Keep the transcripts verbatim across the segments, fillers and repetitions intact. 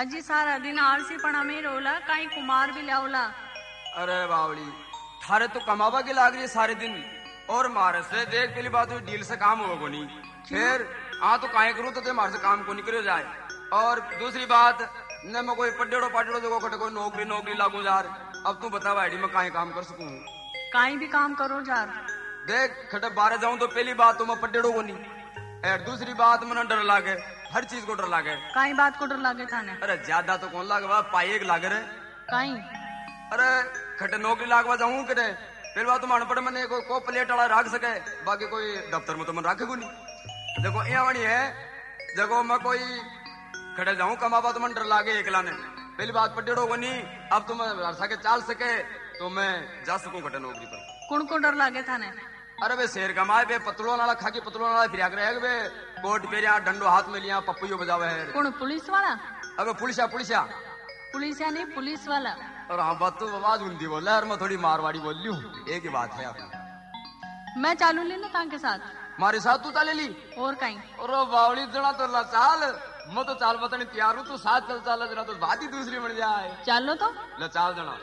अजी सारा दिन आलसी पड़ा में रोला कहीं कुमार भी लाओला। अरे बावली थारे तो कमावा की लाग रही है सारे दिन और मारे से देख पहली बात हुई डील से काम होगा नहीं फिर हाँ तो काहे करूं तो ते मारे से काम को निकल जाए। और दूसरी बात न मैं कोई पड्डेड़ो पाटेड़ो देखो खटे कोई नौकरी नौकरी लागू जार। अब तू बता भाई मैं काहे काम कर सकूं कहीं भी काम करो जार। देख खटे बारह जाऊं तो पहली बात तो मैं पड्डेड़ो को नहीं और दूसरी बात मैंने डर लागे हर चीज को डर लागे। कहीं बात को डर लागे थाने। अरे ज्यादा तो कौन लागे पाई एक लागे रे कहीं। अरे खटे नौकरी लागवा जाऊं करे फिर बात तुम अनपढ़ मैंने को, को प्लेट वाला रख सके बाकी कोई दफ्तर में तो मन रखे को नहीं। देखो यहाँ वाणी है देखो मैं कोई खड़े जाऊं कमावा तो मन डर लागे एकला ने पहली बात पटेड़ो को नहीं। अब तुम सके चाल सके तो मैं जा सकूं खटे नौकरी पर। कौन को डर लागे थाने। अरे बे शेर कमाए बे पतलों वाला खाकी पतलों वाला फिर आगे रहे बे कोट पेरिया डंडो हाथ में लिया पप्पू बजावे है। कौन पुलिस वाला। अबे पुलिसिया पुलिसिया पुलिसिया नहीं पुलिस वाला। और हाँ बात तो आवाज उनकी बोल रहा है और मैं थोड़ी मारवाड़ी बोल ली हूँ एक ही बात है आपकी। मैं चालू लेना था के साथ मारे साथ तू चाले ली और कहीं। और बावली जना तो ला चाल मैं तो चाल बताने तैयार हूँ तो साथ चल चाल जना तो बात ही दूसरी बन जाए। चालो तो ले चाल जना।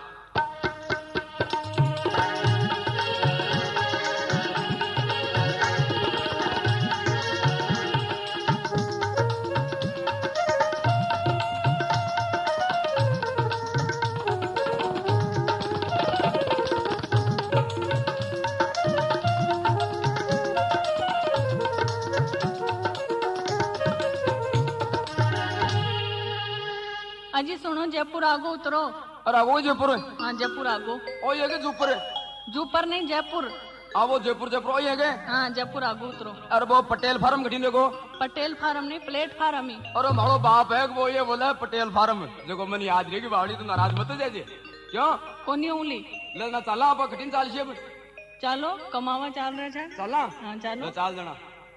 अजी सुनो जयपुर आगो उतरो। अरे वो जयपुर है। हाँ जयपुर आगो। ओ ये के जयपुर है। जयपुर नहीं जयपुर। हाँ वो जयपुर जयपुर ओ ये के। हाँ जयपुर आगो उतरो। अरे वो पटेल फार्म घटी देखो। पटेल फार्म नहीं प्लेट फार्म ही। अरे मारो बाप है वो ये बोला है पटेल फार्म देखो मैंने याद रही बावली तो नाराज मत जाइए क्यों कोनी उंगली लेना चला आप कठिन चाल से चलो कमावा चाल रहे थे चला हाँ चलो चाल देना।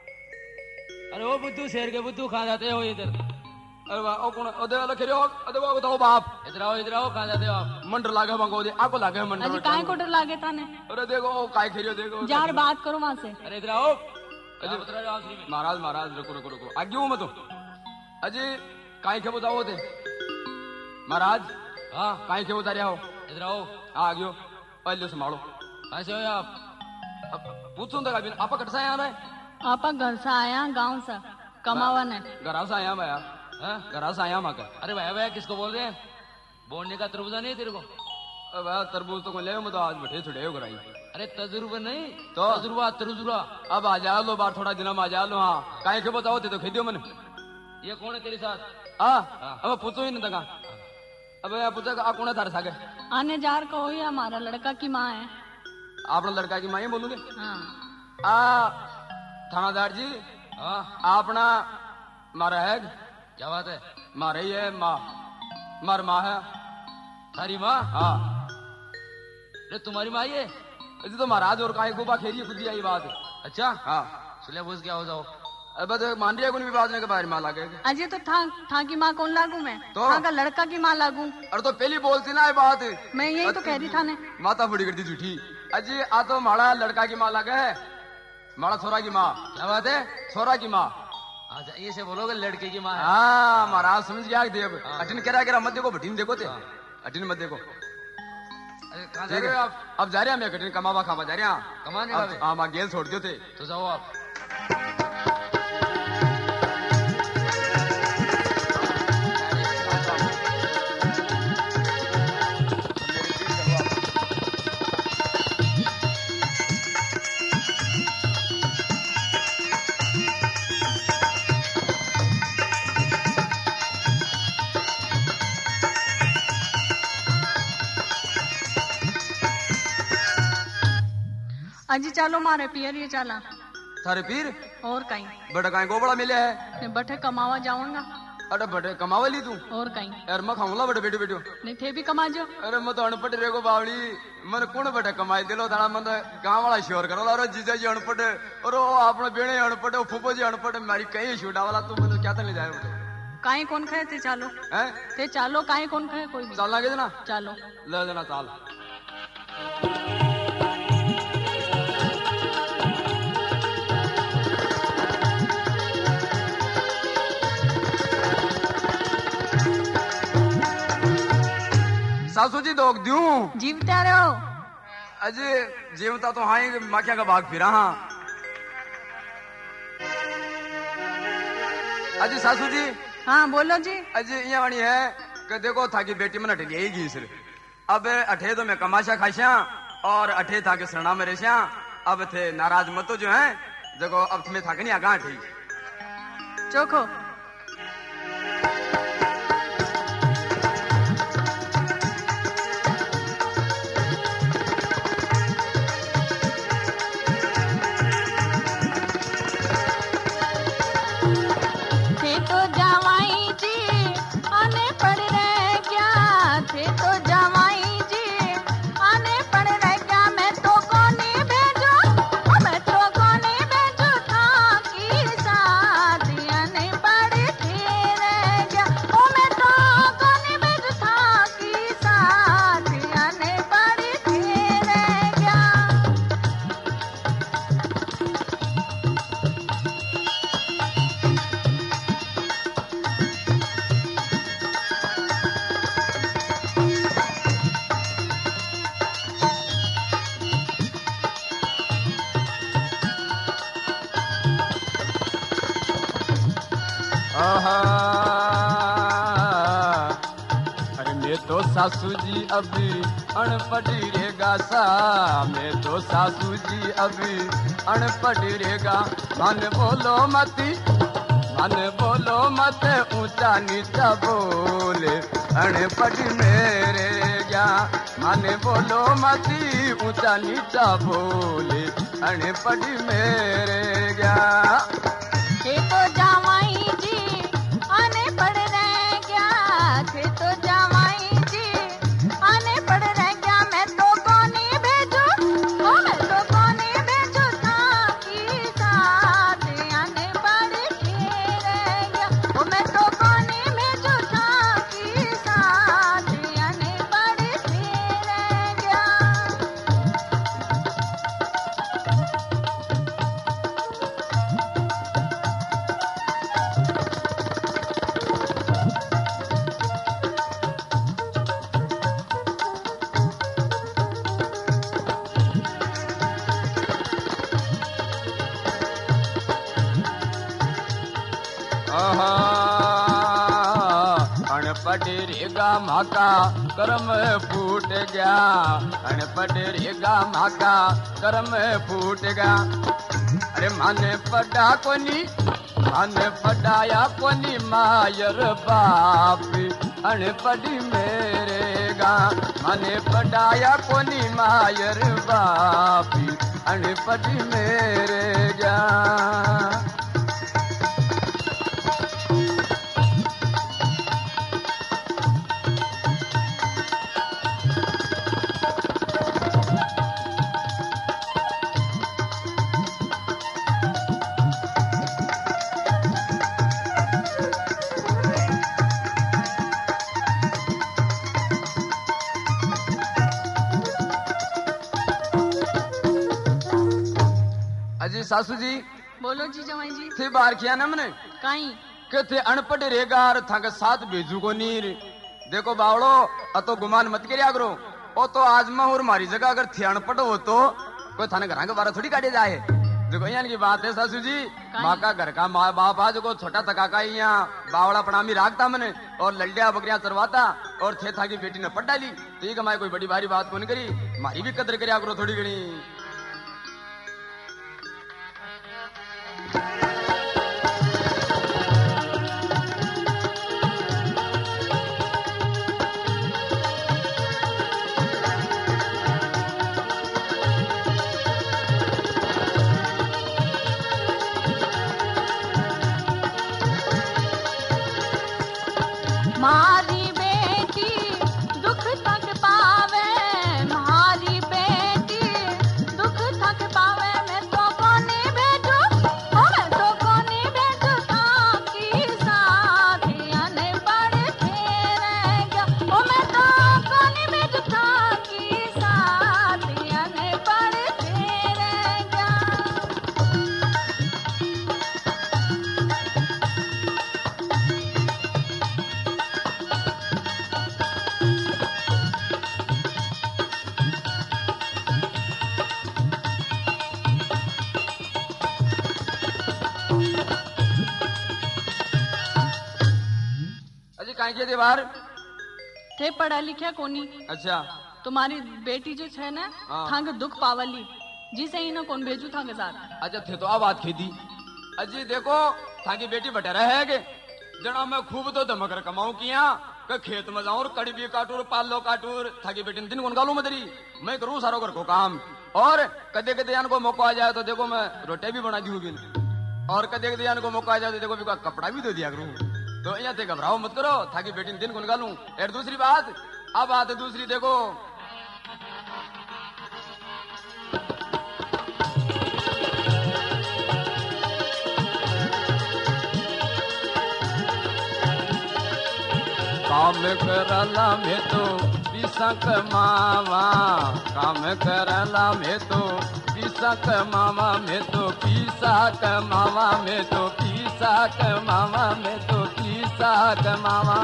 अरे वो बुद्धू शेर के बुद्धू खा जाते हो इधर। अरे वाह ओ कौन ओदे वाला खेरियो ओदे वो बताओ बाप इधर आओ इधर आओ खा जाते हो आप। मंडर लागे मंगो दे आको लागे मंडर। अजी काहे को डर लागे थाने। अरे देखो ओ काय खेरियो देखो जार बात करो वहां से। अरे इधर आओ अरे उतरा जाओ श्री में। महाराज महाराज रुको रुको रुको आगे हूं मैं तो अजी काय के बताओ दे महाराज। हाँ काय के उतारिया हो इधर आओ आ गयो पहले संभालो कहाँ से हो आप। अब पूछूं तक अभी आपा कट से आया है। आपा घर से आया गांव से कमावा ने। घर से आया भैया हाँ घर से आया माँ का। अरे भैया भैया किसको बोल रहे हैं बोलने का तरबूजा नहीं तेरे को। अब तरबूज तो ले मैं तो आज बैठे छुड़े हो कराई। अरे तजुर्बा नहीं तो तजुर्बा तजुर्बा। अब आ जा लो बार थोड़ा दिन में आ जा लो। हाँ काय के बताओ ते तो खेदियो मैंने। ये कौन है तेरे साथ। हाँ अब पूछो ही नहीं तका अब पूछा आ कौन है थारे सागे। आने जार को ही हमारा लड़का की माँ है। आप लड़का की माँ ही बोलोगे। हाँ आ थानादार जी हाँ आपना मारा है क्या बात है। मारे ही है माँ मार माँ है थारी माँ। हाँ अरे तुम्हारी माँ ये इसी तो महाराज और काय गोबा खेरी खुद आई बात। अच्छा हाँ सुले बुझ क्या हो जाओ। अब तो मान रही है भी बात के बारे माँ लागे। अजी तो था था की माँ कौन लागू मैं तो था का लड़का की माँ लागू। अरे तो पहली बोलती ना ये बात मैं यही तो कह रही था ने। माता बड़ी करती झूठी अजी आ तो माड़ा लड़का की माँ लागे है माड़ा छोरा की माँ। क्या बात है छोरा की माँ। अच्छा ये से बोलोगे लड़के की माँ है। हाँ महाराज समझ गया देव अटिन करा करा मत देखो भटीन देखो थे अटिन मत देखो। अरे कहाँ जा ठीक रहे है हो आप। अब जा रहे हैं मैं कटिन कमावा खावा जा रहे हैं कमाने अब- वाले? हाँ माँ गेल छोड़ दियो थे तो जाओ आप। अजी चलो मारे पियर ये चला थारे पीर और कहीं। बड़ा काय गोबड़ा मिले है मैं बठे कमावा जाऊंगा अरे बड़े कमावा ली तू और कहीं। यार मैं खाऊंगा बड़े बेटो बेटो। नहीं थे भी कमा जो। अरे मैं तो अनपढ़ रेगो बावली मन कौन बटे कमाई दिलो थाना मन गांव वाला शोर करो अरे जीजा जी अनपढ़ और अपने बेणे अनपढ़ फूफो जी अनपढ़ मारी कहीं शूटा वाला तू मतलब क्या ले जाए काहे कौन खाए थे चालो हैं ते चालो काहे कौन खाए कोई भी। चलना के ना चालो ले देना चाल। सासू जी दोग दूं जीवता रहो। अजय जीवता तो हाँ ही माखिया का भाग फिरा हाँ। अजय सासू जी। हाँ बोलो जी। अजय ये वाणी है कि देखो था की बेटी मन अटे यही सिर अब अठे तो मैं कमाशा खाशा और अठे था के शरणा में रेशा अब थे नाराज मत तो जो है देखो अब तुम्हें था के नहीं आगा ठीक चोखो। अरे मैं तो सासू जी अभी अनपढ़ी रहेगा सा मैं तो सासू जी अभी अनपढ़ी रहेगा मन बोलो मती मन बोलो मत ऊंचा नीचा बोले अनपढ़ी मेरे क्या मन बोलो मती ऊंचा नीचा बोले अनपढ़ी मेरे क्या थे तो जावाई जी आने पड़ रहे क्या थे तो जावाई जी आने पड़ रहे क्या मैं तो कोनी भेजू ओ मैं तो कोनी भेजू था की साथ आने पड़ रह गया ओ मैं तो कोनी भेजू था की साथ आने पड़ रह गया। अनपढ़ेगा माका कर्म फूट गया अनपढ़ेगा माका कर्म फूट गया। अरे माने पढ़ा कोनी माने पढ़ाया कोनी मायर बाप अनपढ़ी मेरे गा माने पढ़ाया कोनी मायर बाप अनपढ़ी मेरे गा। अजी सासू जी बोलो जी जवाई जी। थे बार किया ना मने काई के थे अनपढ़ रेगा और थाके साथ भेजू को नीर देखो बावड़ो अतो गुमान मत करिया करो ओ तो आजमा और मारी जगह अगर थे अनपढ़ हो तो कोई थाने घर के बारे थोड़ी काटे जाए। देखो यहाँ की बात है सासू जी माँ का घर का माँ बाप आज को छोटा तका का यहाँ बावड़ा प्रणामी राखता मने और लल्डिया बकरिया चरवाता और थे था की बेटी ने पट डाली ठीक है मैं कोई बड़ी भारी बात कौन करी मारी भी कदर करिया करो थोड़ी घनी। मारी बेटी दुख तक पावे मारी बेटी काहे के दे बाहर थे पढ़ा लिखा कोनी। अच्छा तुम्हारी बेटी जो है ना हाँ। थांग दुख पावली जिसे ही ना कौन भेजू थांग साथ। अच्छा थे तो आ बात खेती अजी देखो थाकी बेटी बटेरा है के जना मैं खूब तो दमकर कमाऊं किया के खेत में जाऊं और कड़ी भी काटूर पाल लो काटूर थाकी बेटी ने दिन गुन गालू मदरी मैं करूं सारो घर को काम और कदे कदे यान को मौका आ जाए तो देखो मैं रोटी भी बना दी बिन और कदे कदे यान को मौका आ जाए तो देखो भी कपड़ा भी दे दिया करूं तो यहाँ थे घबराओ मत करो थाकी बेटी ने दिन गुन गालू। और दूसरी बात अब बात है दूसरी देखो काम करला में तो पिसा कमावा काम करला में तो पिसा कमावा में तो पिसा कमावा में तो पिसा कमावा में तो पिसा कमावा।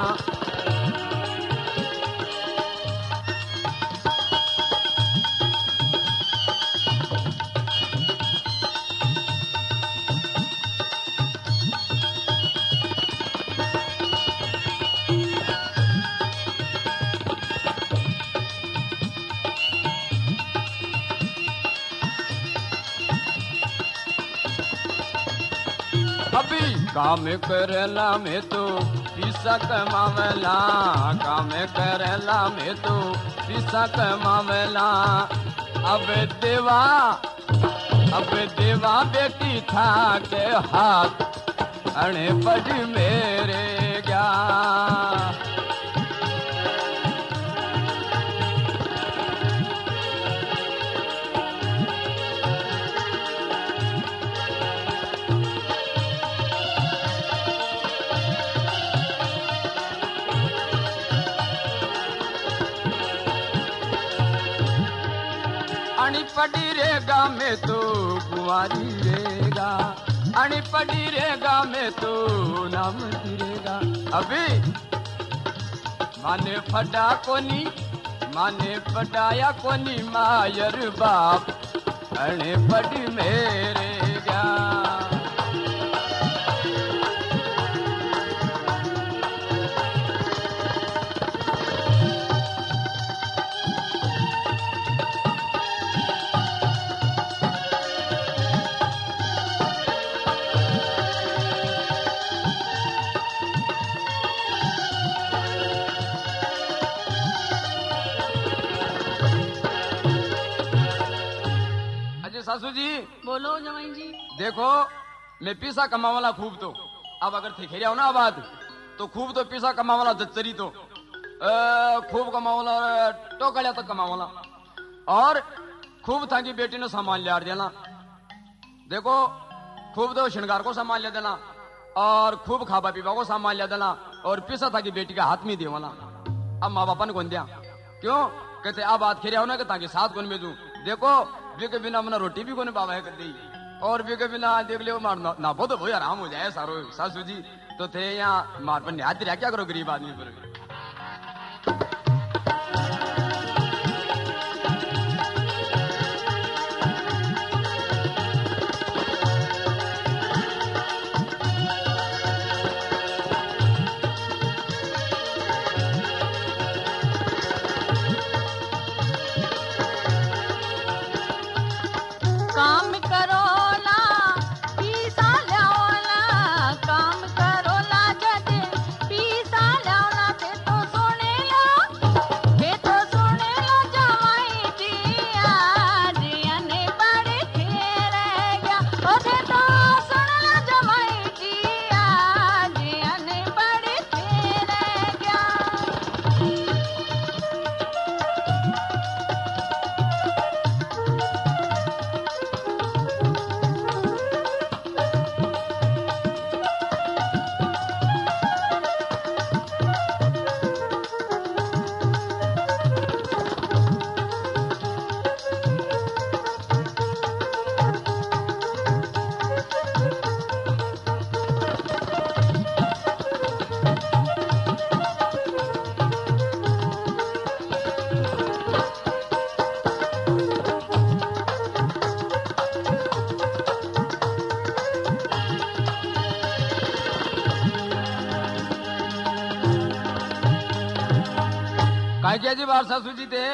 अभी काम करला में तो पिसा कमावला काम करला में तो पिसा कमावला। अब देवा अब देवा बेटी था के हाथ अणे बड़ मेरे गया अणी पड़ी रेगा में तो कुंवारी रेगा अणी पड़ी रेगा में तो नाम तिरेगा। अभी माने फटा कोनी माने फटाया कोनी मायर बाप अणे पड़ी मेरे गा। सासू जी बोलो जमाई जी। देखो मैं पैसा कमावाला खूब तो अब अगर थे खेरिया हो ना आबाद तो खूब तो पैसा कमावाला दत्तरी तो आ, खूब कमावाला टोकड़िया तक कमावाला और खूब था कि बेटी ने सामान लिया देना। देखो खूब तो श्रृंगार को सामान ले देना और खूब खाबा पीबा को सामान लिया देना और पैसा था कि बेटी का हाथ में देवाला। अब माँ बापा ने कौन दिया क्यों कहते अब बात खेरिया हो ना कि ताकि साथ कौन में दू। देखो के बिना मना रोटी भी कोने बाबा है कर दी और के बिना देख लियो मार ना, ना बहुत हो आराम हो जाए सारो सासू जी तो थे यहाँ मार पर निहाती रह क्या करो गरीब आदमी पर। काम करो ना पीसा ल्याओ ना काम करो ना जज पीसा ल्याओ ना थे काय क्या जी बार सासू जी थे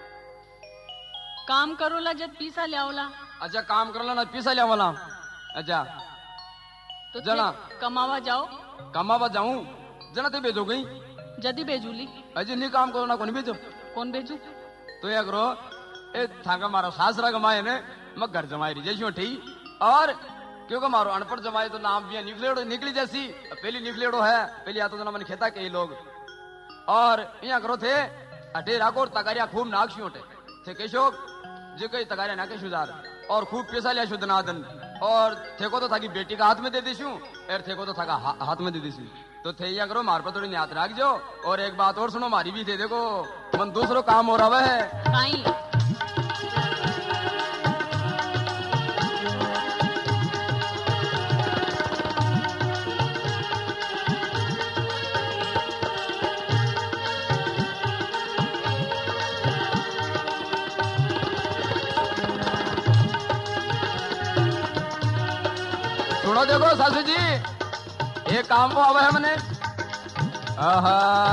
काम करोला जब पीसा ल्यावला अच्छा काम करला ना पीसा लिया वाला अच्छा तो जना। थे कमावा जाओ कमावा जाऊं जना ते भेजो गई जदी भेजूली अजी नहीं काम करो ना कौन भेजो कौन भेजू तो या करो ए थाका मारो सासरा कमाए ने मैं घर जमाई रही जैसी ठी और क्योंकि मारो अनपढ़ जमाए तो नाम भी निकलेड़ो निकली जैसी पहली निकलेड़ो है पहली आता तो ना मैंने खेता कई लोग और यहाँ करो थे अटे राको तकारिया खूब नाक होटे थे केशो जो कई तकारिया नाके शुजार और खूब पैसा लिया शुद्धनादन और थे को तो था कि बेटी का हाथ में दे दीशू और थे को तो था का हा, हाथ में दे दीशू तो थे या करो मार पर थोड़ी हाथ रख जो और एक बात और सुनो मारी भी थे देखो मन दूसरो काम हो रहा है काई सुनो देखो सासू जी एक काम को आवा है मैंने आहा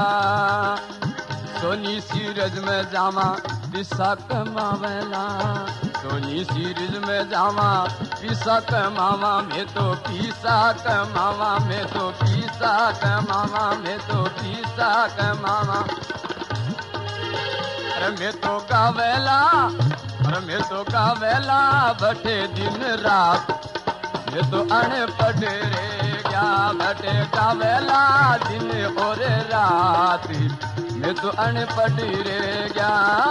सोनी सीरज में जामा पिसा कमावेला सोनी सीरज में जामा पिसा कमावा में तो पिसा कमावा में तो पिसा कमावा में तो पिसा कमावा अरे मैं तो गावेला अरे मैं तो गावेला बटे दिन रात ये तो अनपढ़ रे क्या बटे का वेला दिन और रात मैं तो अनपढ़ रे क्या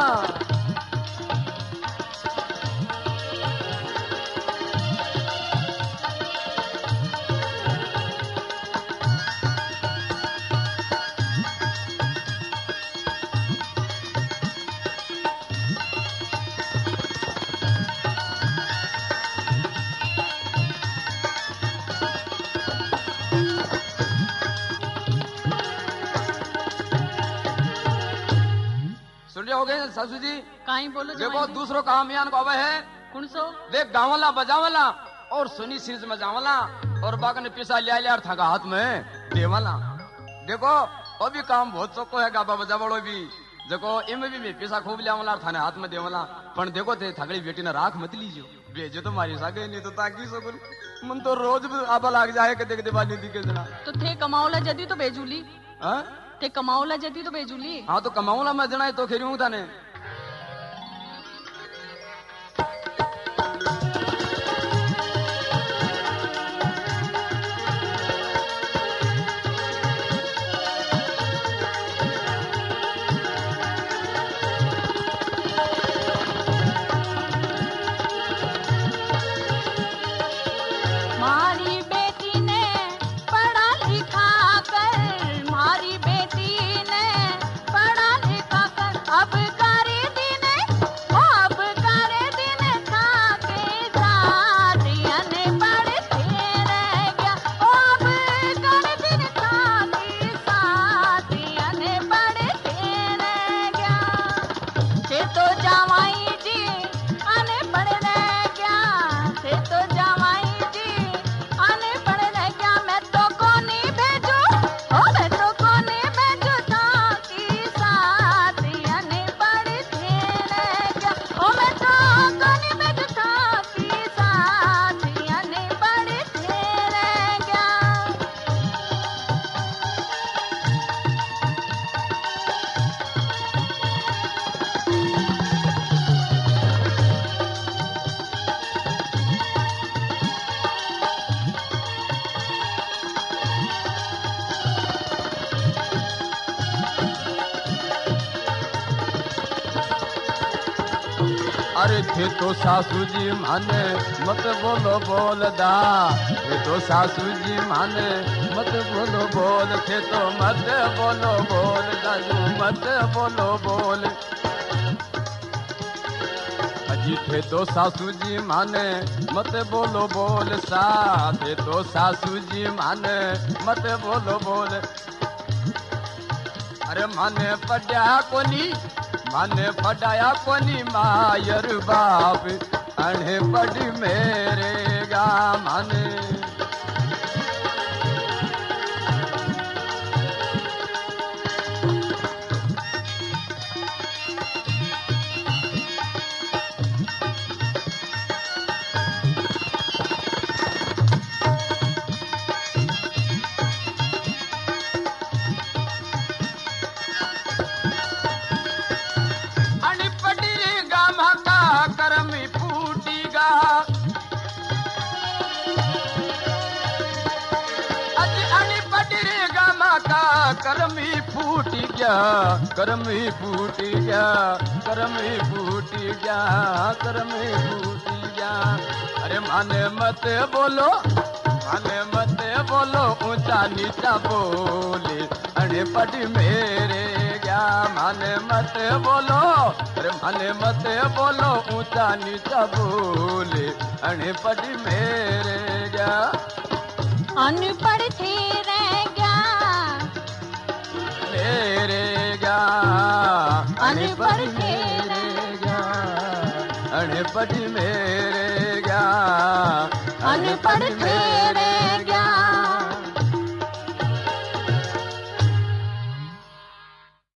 हो गए सासू जी काई बोलो देखो दूसरो काम यान को आवे है कौन सो देख गावला बजावला और सुनी सीज में जावला और बाग ने पैसा लिया लिया था हाथ में देवला देखो वो भी काम बहुत चौको है गाबा बजावड़ो भी देखो इनमें भी मैं पैसा खूब लिया वाला थाने हाथ में देवला पण देखो थे थगड़ी बेटी ने राख मत लीजियो भेजो तो मारी सागे नहीं तो ताकि सो मन तो रोज आबा लाग जाए के देख दिवाली दिखे जना तो थे कमाओला जदी तो भेजूली हां ते कमाओला जदी तो भेजूली हाँ तो कमाऊला मैं जना तो खेरी हूं थाने मारी बेटी ने पढ़ा लिखा कर मारी बेटी ने पढ़ा लिखा कर अब करे दिन अब करे दिन था के साथिया ने पढ़ते रह गया अब करे दिन था के साथिया ने पढ़ते रह गया से तो जवाई जी अने पढ़ रह गया से तो जवाई जी आने पड़े रह गया मैं तो कोनी भेजू ओ मैं तो कोनी भेजू ताकि साथी आने पड़े रह गया ओ मैं तो कोनी भेजू ताकि साथी आने पड़े रह गया अरे थे तो सासू जी माने मत बोलो बोल दा थे तो सासू जी माने मत बोलो बोल थे तो मत बोलो बोल दादू मत बोलो बोल अजी थे तो सासू जी माने मत बोलो बोल सा थे तो सासू जी माने मत बोलो बोल अरे माने पड्या कोनी माने पढ़ाया कोनी मायर बाप अणे पढ़ मेरे गा माने गया कर्म ही फूट गया कर्म ही फूट गया कर्म ही फूट गया अरे माने मत बोलो माने मत बोलो ऊंचा नीचा बोले अरे पटी मेरे गया माने मत बोलो अरे माने मत बोलो ऊंचा नीचा बोले अरे पटी मेरे गया अनपढ़ थे रह गया मेरे गया अनपढ़ थे मेरे गया अनपढ़ मेरे गया अनपढ़ थे